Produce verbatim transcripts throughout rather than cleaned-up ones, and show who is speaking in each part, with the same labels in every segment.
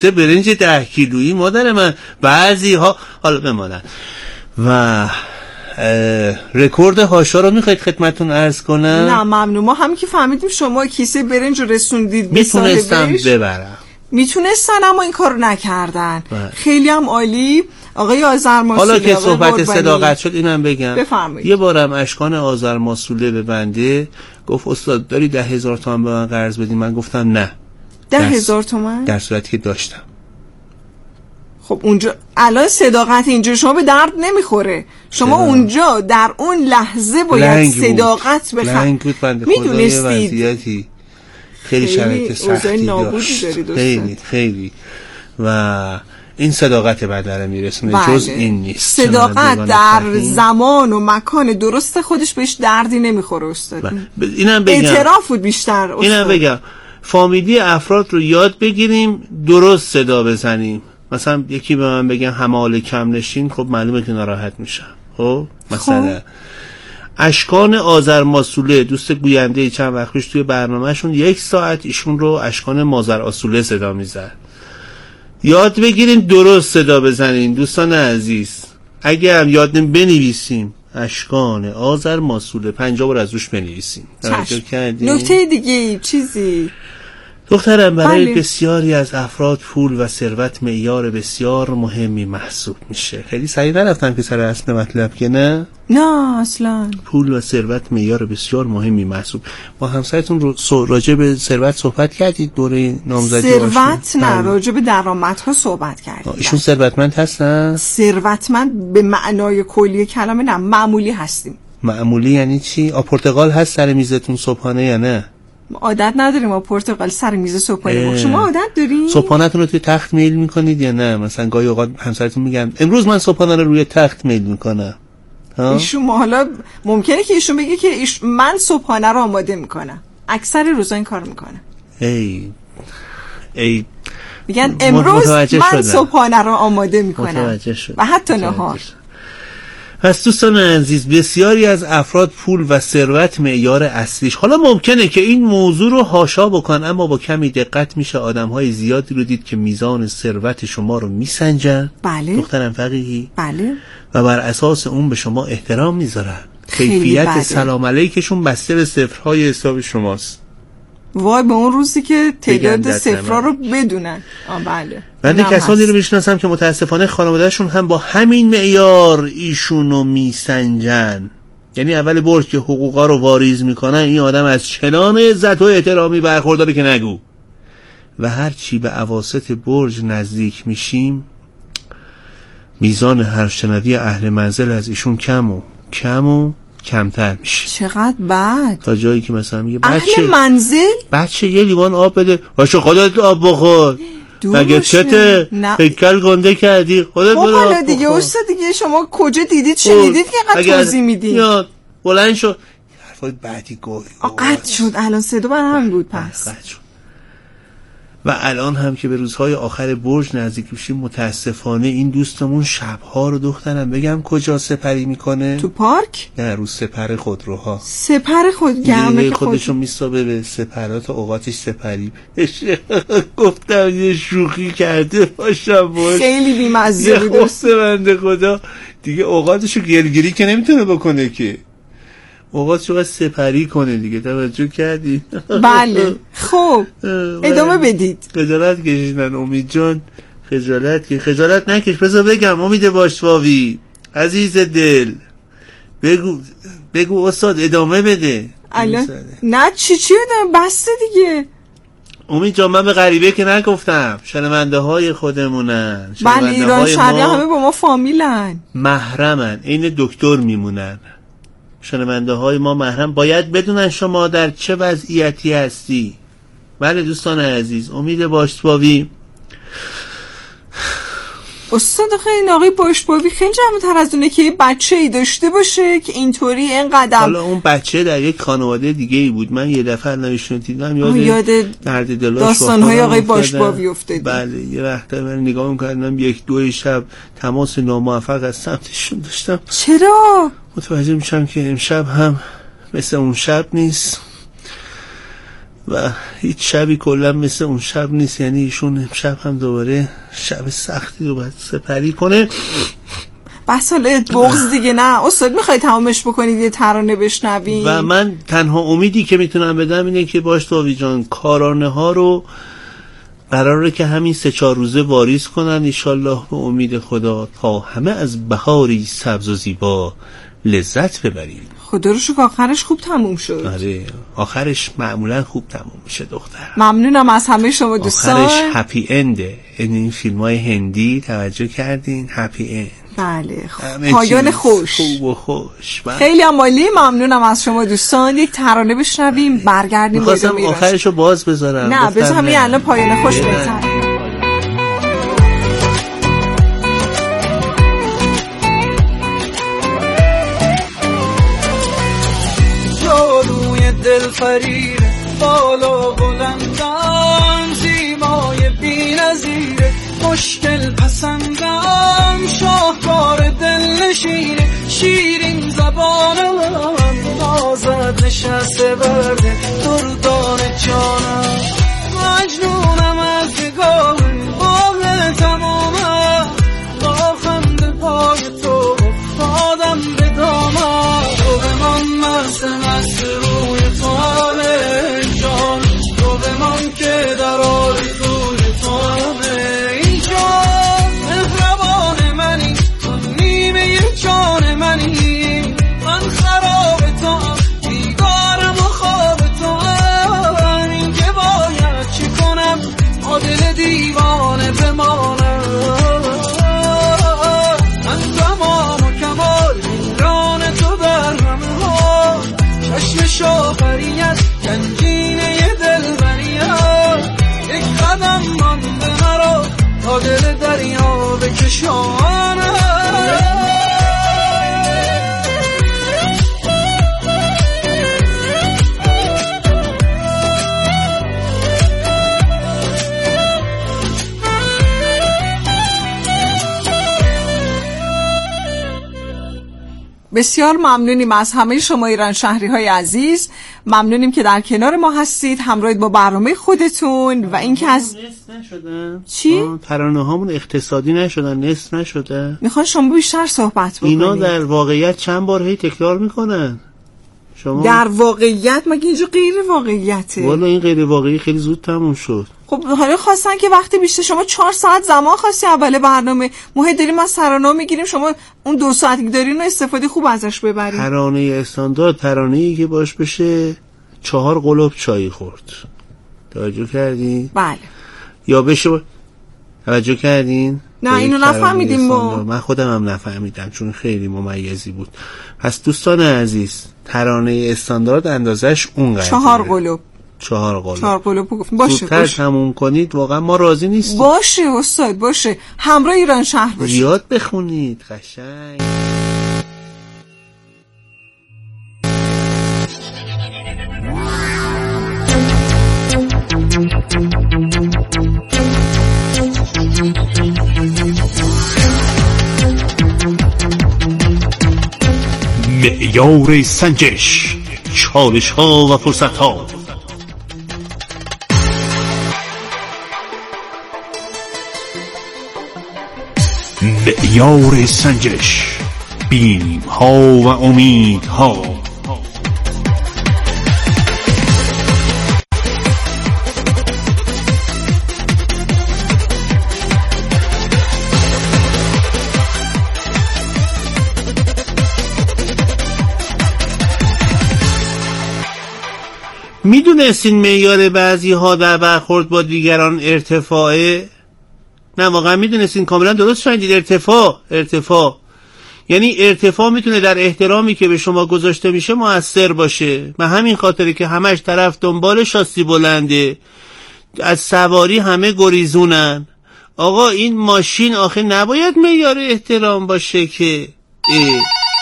Speaker 1: کوفته برنج ده کیلویی مادر من، بعضی ها حالا بمانن. و رکورد هاشا رو میخواید خدمتون عرض کنم؟
Speaker 2: نه ممنون، ما هم که فهمیدیم شما کیسه برنج رو رسوندید به صاحبش.
Speaker 1: میتونستم ببرم،
Speaker 2: میتونستن اما این کارو نکردن. بله. خیلی هم عالی. آقای آذرماسوله،
Speaker 1: حالا که صحبت صداقت شد اینم بگم.
Speaker 2: بفرمایید.
Speaker 1: یه بارم اشکان آذرماسوله به بنده گفت استاد داری ده هزار تومان به من قرض بدی؟ من گفتم نه.
Speaker 2: ده هزار تومان؟
Speaker 1: در صورتی که داشتم.
Speaker 2: خب اونجا الان صداقت اینجا شما به درد نمیخوره. شما صداقت. اونجا در اون لحظه باید صداقت بخواید.
Speaker 1: میدونستید خیلی شرایط سختی داشت، خیلی خیلی و این صداقت بعد داره میرسونه. بله. جز این نیست.
Speaker 2: صداقت در زمان و مکان درست خودش بهش دردی نمیخوره استاد.
Speaker 1: اینم بگم
Speaker 2: اعتراف بود بیشتر استاد.
Speaker 1: اینم بگم فامیلی افراد رو یاد بگیریم درست صدا بزنیم. مثلا یکی به من بگن حمال کم نشین، خب معلومه که ناراحت میشم. خب مثلا اشکان آذرماسوله دوست گوینده چند وقت پیش توی برنامهشون یک ساعت ایشون رو اشکان مازرآسوله صدا میزد. یاد بگیریم درست صدا بزنین دوستان عزیز. اگه هم یاد نمی بنویسیم اشکان آذرماسوله پنجاه بار از روش بنویسیم.
Speaker 2: نکته دیگه چیزی
Speaker 1: دخترم برای بله. بسیاری از افراد پول و ثروت معیار بسیار مهمی محسوب میشه. خیلی سریع نرفتم که سر اصل مطلب که نه
Speaker 2: نه اصلا
Speaker 1: پول و ثروت معیار بسیار مهمی محسوب. با همسرتون رو راجع به ثروت صحبت کردید دوره نامزدی؟
Speaker 2: ثروت نه، راجع به درآمدها صحبت کردید.
Speaker 1: ایشون ثروتمند هستن؟
Speaker 2: ثروتمند به معنای کلی کلمه نه، معمولی هستیم.
Speaker 1: معمولی یعنی چی؟ آ پرتقال هست سر میزتون صبحانه یا نه؟
Speaker 2: عادت نداریم ما پرتقال سر میز صبحانه. شما عادت دارین؟
Speaker 1: صبحانه‌تون رو توی تخت میل میکنید یا نه؟ مثلا گاهی اوقات همسرتون میگن امروز من صبحانه رو روی تخت میل میکنم.
Speaker 2: ایشون حالا ممکنه که ایشون بگه که ایش من صبحانه رو آماده میکنم. اکثر روزا این کار میکنه.
Speaker 1: ای ای
Speaker 2: میگن امروز من صبحانه رو آماده میکنم و حتی نهار.
Speaker 1: پس دوستان عزیز بسیاری از افراد پول و ثروت معیار اصلیش. حالا ممکنه که این موضوع رو حاشا بکن، اما با کمی دقت میشه آدم‌های زیادی رو دید که میزان ثروت شما رو میسنجن.
Speaker 2: بله.
Speaker 1: دخترم فقیهی.
Speaker 2: بله.
Speaker 1: و بر اساس اون به شما احترام میذارن. کیفیت سلام علیکشون بسته به صفرهای حساب شماست.
Speaker 2: وای به اون روزی که تعداد صفرها رو بدونن. آ بله.
Speaker 1: من کسانی رو میشناسم که متاسفانه خانوادهشون هم با همین معیار ایشونو میسنجن. یعنی اول برج که حقوقا رو واریز میکنن این آدم از چنان عزت و احترامی برخورداره که نگو. و هر چی به اواسط برج نزدیک میشیم میزان حرفشنوی اهل منزل از ایشون کم و کم و کمتر میشه.
Speaker 2: چقدر بد.
Speaker 1: تا جایی که مثلا میگه
Speaker 2: بچه
Speaker 1: اهل
Speaker 2: منزل
Speaker 1: بچه یه لیوان آب بده باشه خودت آب بخور. مگه چته فکر گنده کردی خودت برو آب بخور
Speaker 2: دیگه. استاد دیگه شما کجا دیدید شنیدید که اینقدر توضیح میدین؟
Speaker 1: یاد بلند شد حرفای بعدی گفت
Speaker 2: قطع شد. الان صدا بر هم بود پس
Speaker 1: قطع شد. و الان هم که به روزهای آخر برج نزدیک میشیم متاسفانه این دوستمون شبها رو دخترم بگم کجا سپری میکنه؟
Speaker 2: تو پارک؟
Speaker 1: نه رو سپر خودروها.
Speaker 2: سپر خود گرمه که
Speaker 1: خودشو میسابه به سپرات اوقاتش سپری بشه. گفتم یه شوخی کرده باشم باش.
Speaker 2: خیلی بی‌مزه بود.
Speaker 1: یه خسته بنده خدا دیگه اوقاتشو گلگیری که نمیتونه بکنه که اوقاتشو باید سپری کنه دیگه. توجه کردی؟
Speaker 2: بله. خب ادامه بدید.
Speaker 1: خجالت کشیدن امید جان. خجالت که خجالت نکش. بذار بگم امید باشواوی عزیز دل بگو بگو استاد ادامه بده.
Speaker 2: الان نه چی چی بدم بسته دیگه.
Speaker 1: امید جان من به غریبه که نگفتم. شنونده های خودمونن.
Speaker 2: بله ایران شهری همه با ما فامیلن
Speaker 1: محرمن این دکتر میمونن. شنونده های ما محرم باید بدونن شما در چه وضعیتی هستی. بله دوستان عزیز امید باشواوی
Speaker 2: استاد خیلی آقای باشواوی خیلی جمع‌تر از اونه که یه بچه‌ای داشته باشه که اینطوری اینقدر.
Speaker 1: حالا اون بچه در یک خانواده دیگه ای بود. من یه دفعه نوشتم دیدم یاد,
Speaker 2: یاد
Speaker 1: درد دلاش
Speaker 2: داستان‌های آقای باشواوی افتادی.
Speaker 1: بله یه وقتا من نگاه می‌کردم یک دو شب تماس ناموفق از سمتشون داشتم.
Speaker 2: چرا؟
Speaker 1: متوجه میشم که امشب هم مثل اون شب نیست. و هیچ شبی کلا مثل اون شب نیست. یعنی ایشون امشب هم دوباره شب سختی رو باید سپری کنه.
Speaker 2: بس حالا بغض دیگه نه استاد، میخوای تمامش بکنید یه ترانه بشنویم؟
Speaker 1: و من تنها امیدی که میتونم بدم اینه که باش توفیق جان کارانه ها رو قراره که همین سه چهار روزه واریز کنن انشالله به امید خدا، تا همه از بهاری سبز و زیبا لذت ببریم.
Speaker 2: خدا رو شکر آخرش خوب تموم شد.
Speaker 1: آره آخرش معمولا خوب تموم میشه دختر.
Speaker 2: ممنونم از همه شما دوستان.
Speaker 1: آخرش هپی انده. این فیلم های هندی توجه کردین؟ هپی اند.
Speaker 2: بله پایان خوش،
Speaker 1: خوب و خوش.
Speaker 2: خیلی عالی. ممنونم از شما دوستان. یک ترانه بشنویم برگردیم.
Speaker 1: می‌خواستم آخرشو باز بذارم.
Speaker 2: نه بذار همین الان پایان خوش بذارم.
Speaker 3: جادوی دل فریر بالا بلندم، زیبای بی‌نظیر مشکل پسندم، شاهکار دل نشینه شیرین زبانم، نازد نشسته برده دردان جانم، مجنونم از نگاه باغ تمامم، با خنده پای تو افتادم به دامم، تو بمان مست مست روی تو همه جان، تو بمان که در آرزوی تو همه جان منی، من خراب تو هم بیگارم و خواب تو هم، این که باید چی کنم با دل دیوانه بمانم، من تمام و کمال میران تو در همه ها، چشم شاخریت گنجینه دل بریت، یک قدم مانده مرا تا دل دریا بکشانم.
Speaker 2: بسیار ممنونیم از همه شما ایران شهری های عزیز. ممنونیم که در کنار ما هستید، همراهید با برنامه خودتون. و اینکه از
Speaker 1: نصف نشدن
Speaker 2: چی؟
Speaker 1: ترانه هامون اقتصادی نشدن، نصف نشدن.
Speaker 2: میخوان شما بیشتر صحبت بکنید.
Speaker 1: اینا در واقعیت چند بار هی تکرار میکنن. شما
Speaker 2: در واقعیت مگه اینجا غیر واقعیته؟
Speaker 1: والا این غیر واقعی خیلی زود تموم شد.
Speaker 2: خب حالا خواستن که وقتی بیشتر، شما چهار ساعت زمان خواستی اول برنامه، ما داریم از ترانه میگیریم، شما اون دو ساعتی که دارین استفاده خوب ازش ببرید.
Speaker 1: ترانه استاندارد ترانه‌ای که باش بشه چهار قلوب چای خورد. توجه کردین؟
Speaker 2: بله.
Speaker 1: یا بشه با... توجه کردین؟
Speaker 2: نه اینو نفهمیدیم ما.
Speaker 1: من خودم هم نفهمیدم چون خیلی ممیزی بود. پس دوستان عزیز ترانه استاندارد اندازش اونقدر
Speaker 2: چهار قلوب.
Speaker 1: چهار قلوب
Speaker 2: چهار قلوب گفتم. باشه
Speaker 1: زودتر باشه. تموم کنید، واقعا ما راضی نیستیم.
Speaker 2: باشه استاد باشه، همراه ایران شهر باشید.
Speaker 1: زیاد بخونید قشنگ. معیار سنجش، چالش ها و فرصت ها. معیار سنجش، بیم ها و امید ها. میدونستین معیار بعضی ها در برخورد با دیگران ارتفاعه؟ نه واقعا میدونستین؟ کاملا درست شنیدید. ارتفاع ارتفاع یعنی ارتفاع میتونه در احترامی که به شما گذاشته میشه مؤثر باشه. به همین خاطره که همش طرف دنبال شاسی بلنده، از سواری همه گریزونن. آقا این ماشین آخه نباید معیار احترام باشه که اه.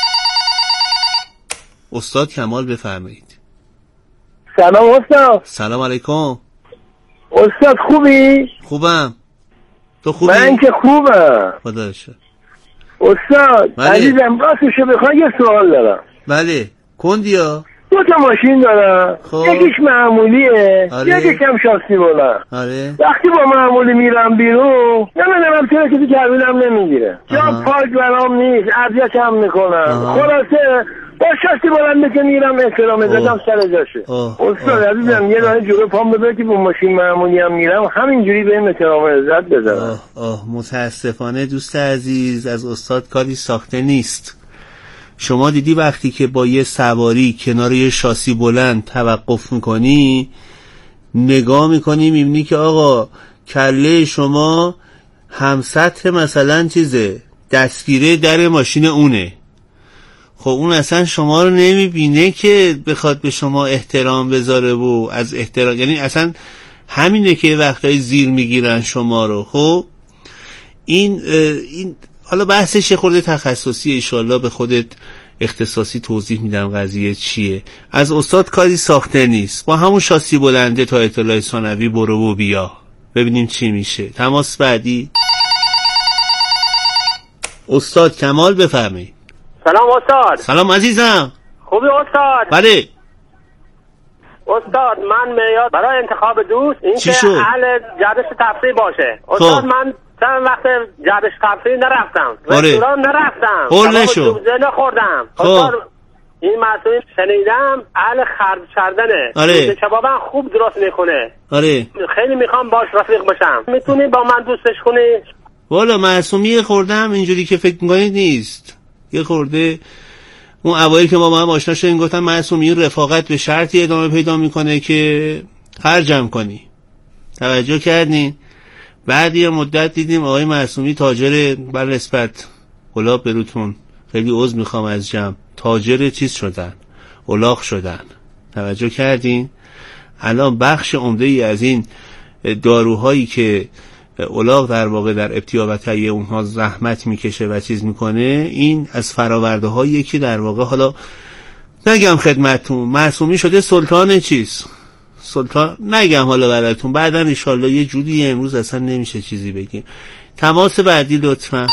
Speaker 1: استاد کمال بفرمایید.
Speaker 4: سلام استاد.
Speaker 1: سلام علیکم
Speaker 4: استاد. خوبی؟
Speaker 1: خوبم. تو خوبی؟
Speaker 4: من که خوبم
Speaker 1: خدا شکر.
Speaker 4: استاد عزیزم راستشو بخوای یه سوال دارم.
Speaker 1: بله کندیا.
Speaker 4: دو تا ماشین دارم.
Speaker 1: خب.
Speaker 4: یکیش معمولیه،
Speaker 1: آره.
Speaker 4: یکیش هم شاسی بلند.
Speaker 1: آره.
Speaker 4: وقتی با معمولی میرم بیرون نمیدونم چرا کسی کبیرم نمیگیره، یا پاک برام نیست، اذیت هم میکنم. خلاصه با شاسی بلند که میرم احترام زدم سر جاشه. استاد عزیزم یه راه جلو پام بذار که با ماشین معمولی هم میرم همینجوری بهم احترام عزت بزنم.
Speaker 1: آه آه متاسفانه دوست عزیز از استاد کاری ساخته نیست. شما دیدی وقتی که با یه سواری کنار یه شاسی بلند توقف میکنی، نگاه میکنی میبینی که آقا کله شما هم سطح مثلا چیزه دستگیره در ماشین اونه. خب اون اصلا شما رو نمیبینه که بخواد به شما احترام بذاره و از احترام، یعنی اصلا همینه که وقتای زیر میگیرن شما رو. خب این این حالا بحثش خورده تخصصی، ایشالله به خودت اختصاصی توضیح میدم قضیه چیه. از استاد کاری ساخته نیست، با همون شاسی بلنده تا اطلاع ثانوی برو و بیا ببینیم چی میشه. تماس بعدی. استاد کمال بفرمایید.
Speaker 5: سلام استاد.
Speaker 1: سلام عزیزم.
Speaker 5: خوبی استاد؟
Speaker 1: بله
Speaker 5: استاد من میاد برای انتخاب دوست این که اهل جهش تفریح باشه. استاد
Speaker 1: خب.
Speaker 5: من چند وقت جهش تفریح نرفتم،
Speaker 1: آره.
Speaker 5: رستوران نرفتم،
Speaker 1: قول نشو
Speaker 5: دوزه نخوردم. استاد این مسئول شنیدم اهل خرد کردنه.
Speaker 1: آره.
Speaker 5: کبابم خوب درست میکنه.
Speaker 1: آره.
Speaker 5: خیلی میخوام باش رفیق بشم. میتونی با من دوستش کنی؟
Speaker 1: والا معصومی خوردم اینجوری که فکر میکنید نیست. یه خورده اون اوایل که ما با هم آشنا شدیم گفتم معصومی رفاقت به شرطی ادامه پیدا میکنه که خرجم کنی. توجه کردین؟ بعد یه مدت دیدیم آقای معصومی تاجر بر نسبت گلاب بروتون، خیلی عذر میخوام از جمع، تاجر چیز شدن، الاغ شدن. توجه کردین؟ الان بخش عمده ای از این داروهایی که الاغ در واقع در ابتیا و تهیه اونها زحمت میکشه و چیز میکنه، این از فراورده هایی که در واقع حالا نگم خدمتون معصومی شده سلطان چیز، سلطان نگم حالا براتون بعدا انشالله یه جوری، امروز اصلا نمیشه چیزی بگیم. تماس بعدی لطفا.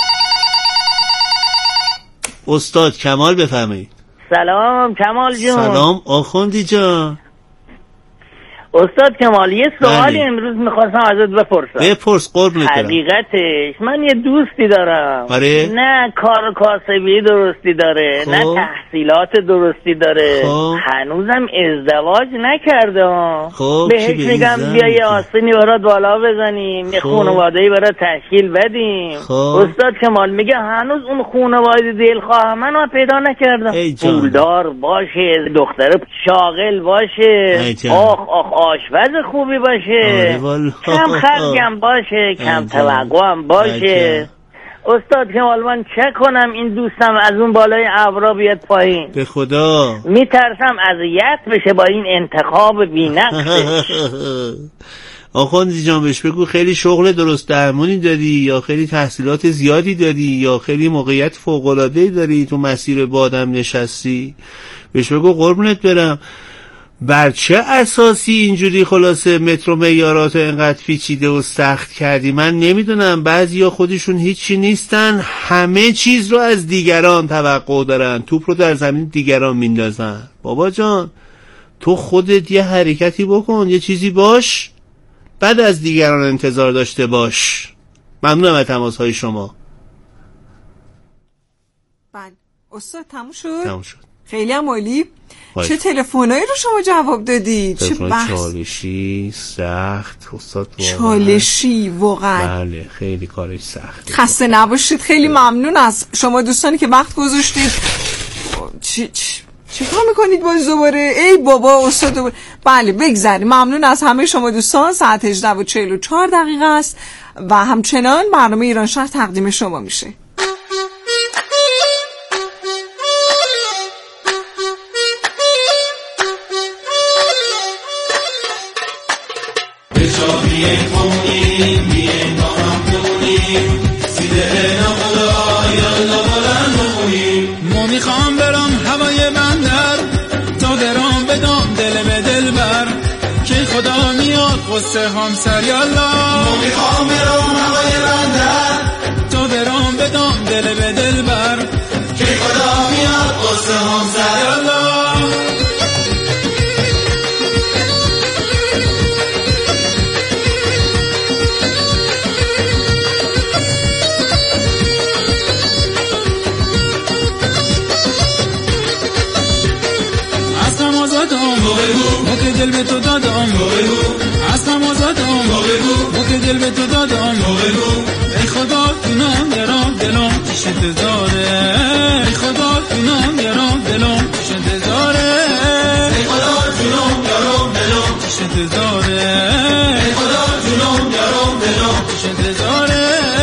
Speaker 1: استاد کمال بفرمایید.
Speaker 6: سلام کمال جون.
Speaker 1: سلام آخوندی جان.
Speaker 6: استاد کمال یه سوالی امروز میخواستم ازت بپرسم.
Speaker 1: بپرس قربونت برم.
Speaker 6: حقیقتش من یه دوستی دارم.
Speaker 1: آره؟
Speaker 6: نه کار کاسبی درستی داره،
Speaker 1: خب.
Speaker 6: نه تحصیلات درستی داره،
Speaker 1: خب.
Speaker 6: هنوزم ازدواج نکرده.
Speaker 1: خب
Speaker 6: بهش میگم بیا یه آستینی برات بالا بزنیم، یه
Speaker 1: خب.
Speaker 6: خانواده‌ای برات تشکیل بدیم.
Speaker 1: خب.
Speaker 6: استاد کمال میگه هنوز اون خانواده دلخواه منو پیدا نکردم. پولدار باشه، دختر شاغل باشه، آخ آخ آشپز خوبی باشه، کم خرجم باشه، کم توقعم باشه. استاد کمال من چه کنم این دوستم از اون بالای ابرا بیاد پایین؟
Speaker 1: به خدا
Speaker 6: میترسم اذیت بشه با این انتخاب بی‌نقصش.
Speaker 1: آخوندی جان بهش بگو خیلی شغل درست درمونی داری، یا خیلی تحصیلات زیادی داری، یا خیلی موقعیت فوق‌العاده‌ای داری، تو مسیر با آدم نشستی. بهش بگو قربونت برم بر چه اساسی اینجوری خلاصه متر و معیارات اینقدر پیچیده و سخت کردی؟ من نمیدونم، بعضیا خودشون هیچی نیستن، همه چیز رو از دیگران توقع دارن، توپ رو در زمین دیگران میندازن. بابا جان تو خودت یه حرکتی بکن، یه چیزی باش، بعد از دیگران انتظار داشته باش. ممنونم از تماس‌های شما.
Speaker 2: بله استاد تموم شد؟
Speaker 1: تموم شد.
Speaker 2: خیلی هم عالی. چه تلفنایی رو شما جواب دادی؟ چه بحث
Speaker 1: چالشی سخت استاد واقعا.
Speaker 2: چالشی واقعا.
Speaker 1: بله خیلی کارش سخت.
Speaker 2: خسته نباشید، خیلی ممنون از شما دوستانی که وقت گذاشتید. چی چی چی کار میکنید باز دوباره؟ ای بابا استاد دوباره. بله بگذاریم. ممنون از همه شما دوستان. ساعت هجده و چهل و چهار دقیقه است و همچنان برنامه ایران شهر تقدیم شما میشه.
Speaker 3: ما میخوام برم هوای بندر تا درام بدم دل به دل بر که خدا میاد قصه همسر یالا. ما میخوام برم هوای بندر تا درام بدم دل به دل بر که خدا میاد قصه همسر یالا. دل به تو دادم تو بگو ای خدا جونم درام دلم پیش انتظاره ای خدا جونم درام دلم پیش انتظاره ای خدا جونم درام دلم پیش انتظاره ای خدا جونم درام دلم پیش انتظاره.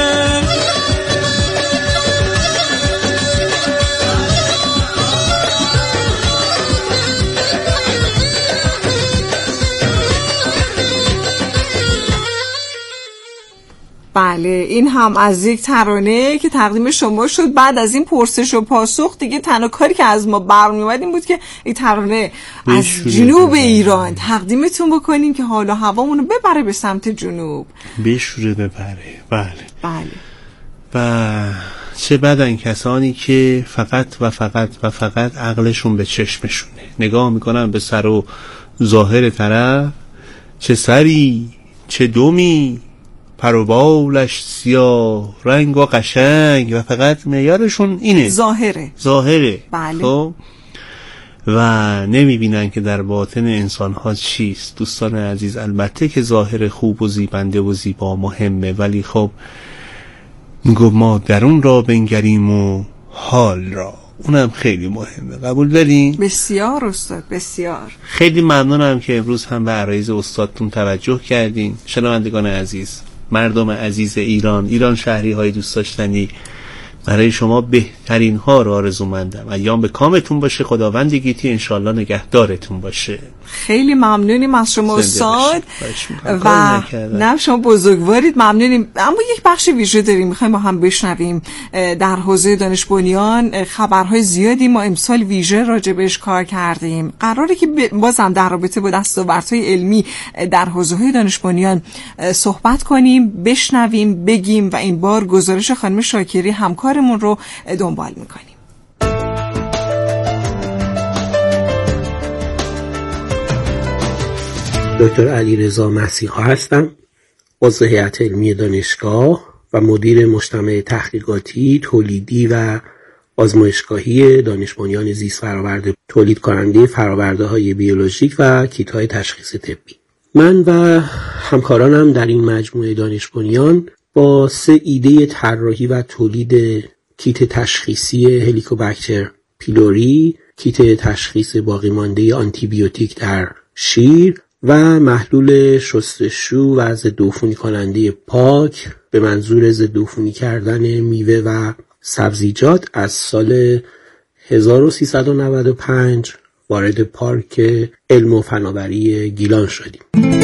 Speaker 2: بله این هم از یک ترانه که تقدیم شما شد. بعد از این پرسش و پاسخ دیگه تنها کاری که از ما برمی اومد این بود که این ترانه از جنوب ایران تقدیمتون بکنیم که حالا هوامونو ببره به سمت جنوب،
Speaker 1: بشوره ببره. بله
Speaker 2: بله.
Speaker 1: و چه بدن کسانی که فقط و فقط و فقط عقلشون به چشمشونه، نگاه میکنن به سر و ظاهر طرف، چه سری چه دومی، پر و بالش سیاه رنگ و قشنگ، و فقط معیارشون اینه،
Speaker 2: ظاهره
Speaker 1: ظاهره.
Speaker 2: بله.
Speaker 1: خب و نمیبینن که در باطن انسان ها چیست. دوستان عزیز، البته که ظاهر خوب و زیبنده و زیبا مهمه، ولی خب میگو ما درون را بنگریم و حال را، اونم خیلی مهمه. قبول دارین؟
Speaker 2: بسیار استاد، بسیار.
Speaker 1: خیلی ممنونم که امروز هم به عرایض استادتون توجه کردین. شنوندگان عزیز، مردم عزیز ایران، ایران شهری های دوست داشتنی، برای شما بهترین ها رو آرزومندم. ایام به کامتون باشه، خداوند گیتی انشالله نگهدارتون باشه.
Speaker 2: خیلی ممنونیم از شما استاد و نه شما بزرگوارید، ممنونیم. اما یک بخش ویژه داریم میخوایم با هم بشنویم در حوزه دانش بنیان. خبرهای زیادی ما امسال ویژه راجبش کار کردیم، قراره که بازم در رابطه با دستاوردهای علمی در حوزه های دانش بنیان صحبت کنیم، بشنویم، بگیم و این بار گزارش خانم شاکری همکارمون رو دنبال میکنیم.
Speaker 7: دکتر علیرضا مسیحا هستم، عضو هیئت علمی دانشگاه و مدیر مجتمع تحقیقاتی، تولیدی و آزمایشگاهی دانش بنیان زیست فرآورده، تولید کننده فرآورده های بیولوژیک و کیت های تشخیص طبی. من و همکارانم در این مجموعه دانش بنیان با سه ایده طراحی و تولید کیت تشخیصی هلیکوباکتر پیلوری، کیت تشخیص باقی مانده آنتی بیوتیک در شیر و محلول شستشو و ضدعفونی کننده پاک به منظور ضدعفونی کردن میوه و سبزیجات از سال هزار و سیصد و نود و پنج وارد پارک علم و فناوری گیلان شدیم.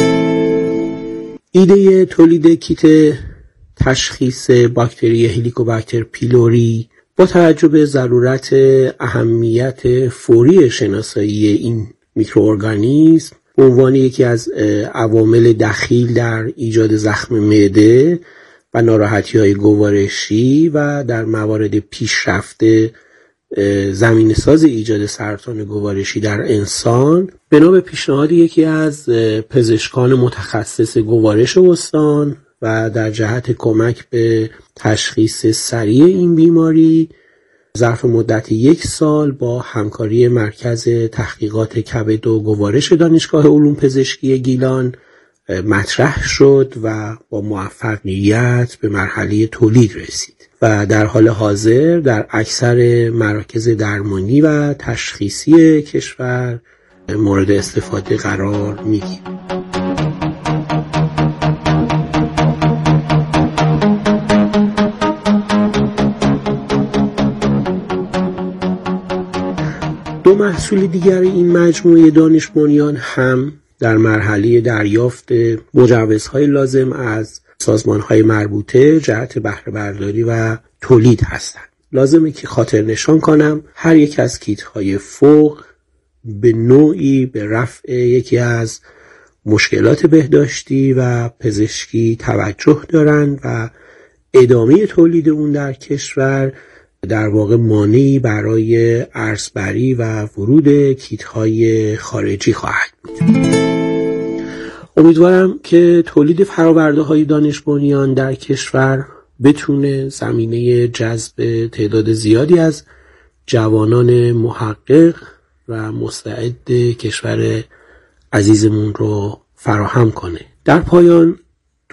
Speaker 7: ایده تولید کیت تشخیص باکتری هلیکوباکتر پیلوری با توجه به ضرورت اهمیت فوری شناسایی این میکروارگانیسم به عنوان یکی از عوامل دخیل در ایجاد زخم معده و ناراحتی‌های گوارشی و در موارد پیشرفته زمینه‌ساز ایجاد سرطان گوارشی در انسان، بنا به پیشنهاد یکی از پزشکان متخصص گوارش استان و در جهت کمک به تشخیص سریع این بیماری، ظرف مدت یک سال با همکاری مرکز تحقیقات کبد و گوارش دانشگاه علوم پزشکی گیلان مطرح شد و با موفقیت به مرحله تولید رسید و در حال حاضر در اکثر مراکز درمانی و تشخیصی کشور مورد استفاده قرار می‌گیرد. دو محصول دیگر این مجموعه دانش بنیان هم در مرحله دریافت مجوزهای لازم از سازمانهای مربوطه جهت بهره برداری و تولید هستند. لازمه که خاطر نشان کنم هر یک از کیت‌های فوق به نوعی به رفع یکی از مشکلات بهداشتی و پزشکی توجه دارند و ادامه تولید اون در کشور در واقع مانعی برای ارزبری و ورود کیت‌های خارجی خواهد بود. امیدوارم که تولید فرآورده‌های دانش بنیان در کشور بتونه زمینه جذب تعداد زیادی از جوانان محقق و مستعد کشور عزیزمون رو فراهم کنه. در پایان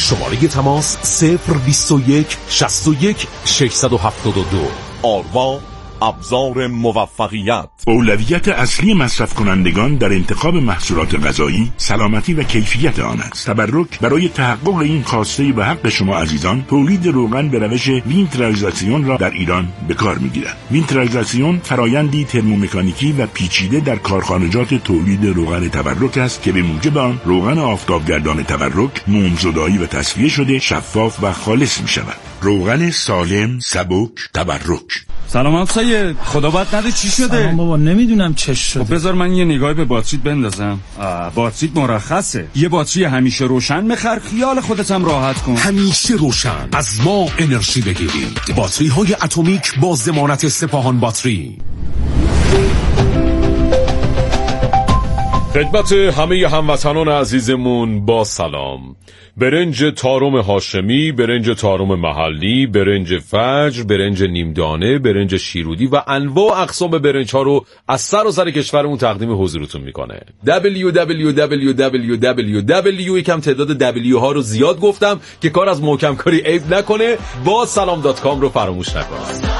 Speaker 8: شماره تماس صفر بیست و یک شصت و یک ششصد و هفتاد و دو. آروا، ابزار موفقیت.
Speaker 4: اولویت اصلی مصرف کنندگان در انتخاب محصولات غذایی سلامتی و کیفیت آن است. تبرک برای تحقق این خواسته به حق شما عزیزان تولید روغن به روش وینترالایزاسیون را در ایران به کار می‌گیرد. وینترالایزاسیون فرایندی ترمومکانیکی و پیچیده در کارخانجات تولید روغن تبرک است که به موجب آن روغن آفتابگردان تبرک مومزدایی و تصفیه شده شفاف و خالص می‌شود. روغن سالم، سبک، تبرک.
Speaker 5: سلام سید، خدا بد نده چی شده؟
Speaker 6: سلام بابا، نمیدونم چش شده.
Speaker 5: خب بذار من یه نگاهی به باتریت بندازم. باتریت مرخصه. یه باتری همیشه روشن بخر، خیال خودت هم راحت کن.
Speaker 8: همیشه روشن از ما انرژی بگیرید. باتری های اتمیک با ضمانت سپاهان باتری.
Speaker 9: خدمت همه هموطنان عزیزمون با سلام. برنج تارم هاشمی، برنج تارم محلی، برنج فجر، برنج نیمدانه، برنج شیرودی و انواع اقسام برنج ها رو از سر و سر کشورمون تقدیم حضورتون میکنه. دبلیو دبلیو دبلیو دبلیو دبلیو دبلیو یکم تعداد دبلیو ها رو زیاد گفتم که کار از محکم کاری عیب نکنه. با سلام دات کام رو فراموش نکنید.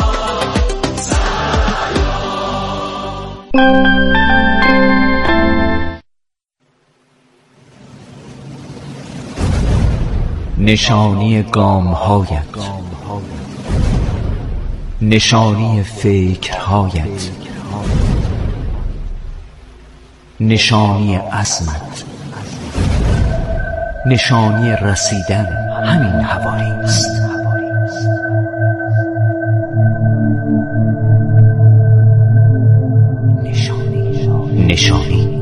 Speaker 10: نشانی گام‌هایت، نشانی فکرهایت، نشانی عزمت، نشانی رسیدن همین حوالی است. نشانی نشانی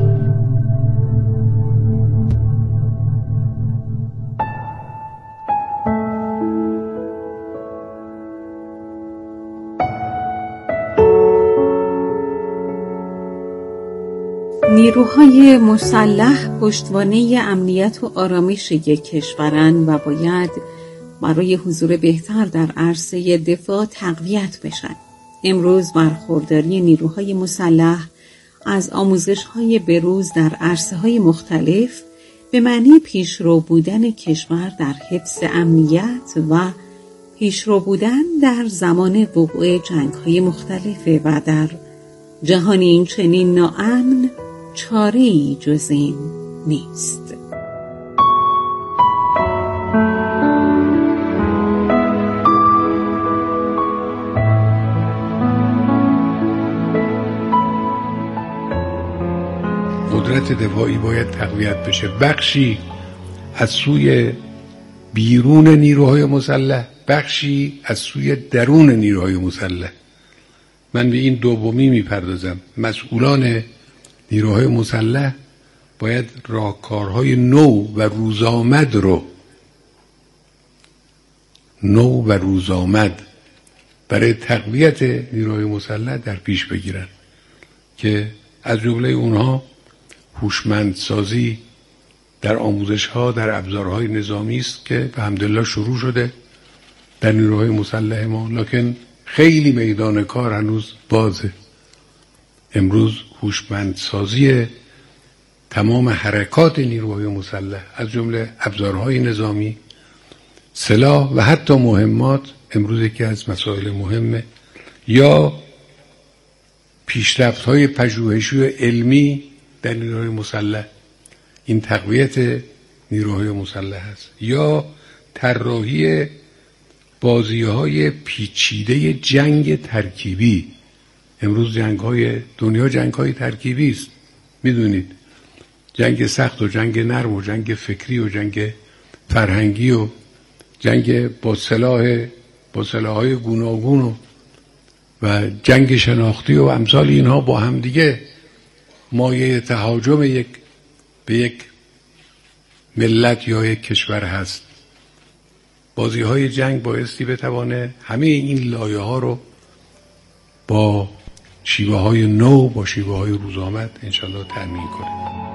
Speaker 11: نیروهای مسلح پشتوانه امنیت و آرامش یک کشورند و باید برای حضور بهتر در عرصه دفاع تقویت بشن. امروز برخورداری نیروهای مسلح از آموزش‌های بروز در عرصه‌های مختلف به معنی پیشرو بودن کشور در حفظ امنیت و پیشرو بودن در زمان وقوع جنگ‌های مختلفه و در جهانی این چنین ناامن چاره‌ای جز این نیست.
Speaker 12: قدرت دفاعی باید تقویت بشه، بخشی از سوی بیرون نیروهای مسلح، بخشی از سوی درون نیروهای مسلح. من به این دومی میپردازم. مسئولان نیروهای مسلح باید راهکارهای نو و روزآمد رو نو و روزآمد برای تقویت نیروهای مسلح در پیش بگیرن که از جمله اونها هوشمندسازی در آموزش‌ها در ابزارهای نظامی است که به حمدالله شروع شده در نیروهای مسلح ما، لکن خیلی میدان کار هنوز بازه. امروز هوشمندسازی تمام حرکات نیروهای مسلح از جمله ابزارهای نظامی، سلاح و حتی مهمات امروز یکی از مسائل مهمه، یا پیشرفت‌های پژوهشی و علمی در نیروهای مسلح، این تقویت نیروهای مسلح است، یا طراحی بازی‌های پیچیده جنگ ترکیبی. امروز جنگ‌های دنیا جنگ‌های ترکیبی است. میدونید جنگ سخت و جنگ نرم و جنگ فکری و جنگ فرهنگی و جنگ با سلاح با سلاح‌های گوناگون و, و جنگ شناختی و امثال اینها با هم دیگه مایه تهاجم یک به یک ملت یا یک کشور هست. بازی‌های جنگ بایستی بتوانه همه این لایه‌ها رو با شیوه‌های نو، با شیوه‌های روزآمد انشالله تأمین کنه.